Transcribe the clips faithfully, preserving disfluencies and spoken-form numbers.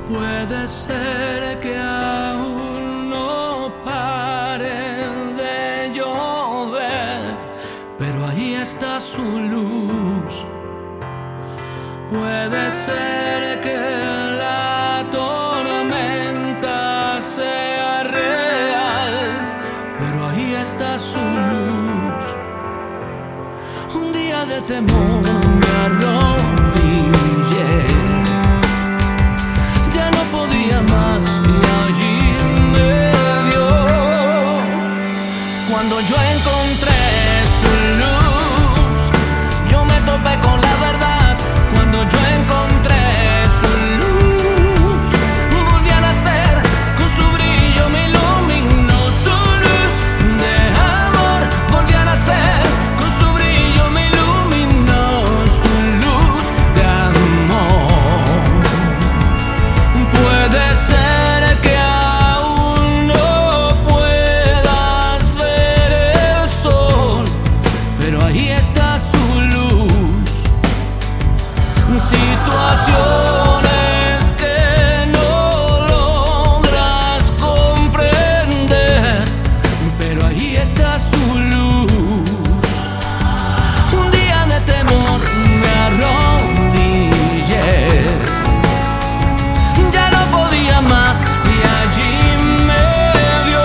Puede ser que aún no pare de llover, pero ahí está su luz. Puede ser que la tormenta sea real, pero ahí está su luz. Un día de temor me arrodillé, ya no podía más y allí me vio. Cuando yo encontré su luz, yo me topé con la verdad. Cuando yo encontré su luz, volví a nacer, con su brillo me iluminó. Su luz de amor, volví a nacer, con su brillo me iluminó. Su luz de amor. Puede ser que aún no puedas ver el sol, pero ahí está su luz. Situaciones que no logras comprender, pero ahí está su luz. Un día de temor me arrodillé, ya no podía más y allí me vio.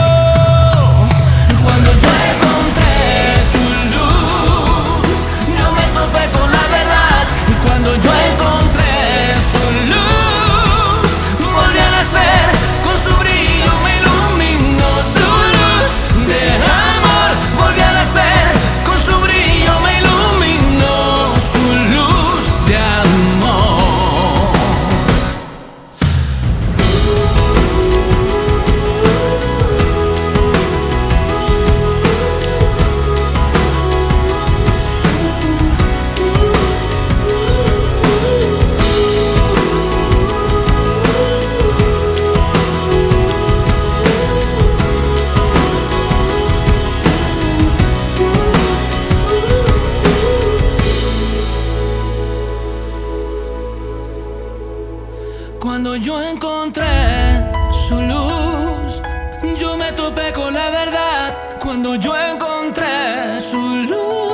Cuando yo encontré su luz, yo me topé con la verdad. Y cuando yo encontré su luz, volví a nacer, con su brillo me iluminó. Su luz de amor, volví a nacer, con su brillo me iluminó. Su luz de amor. Cuando yo encontré su luz, yo me topé con la verdad. Cuando yo encontré su luz,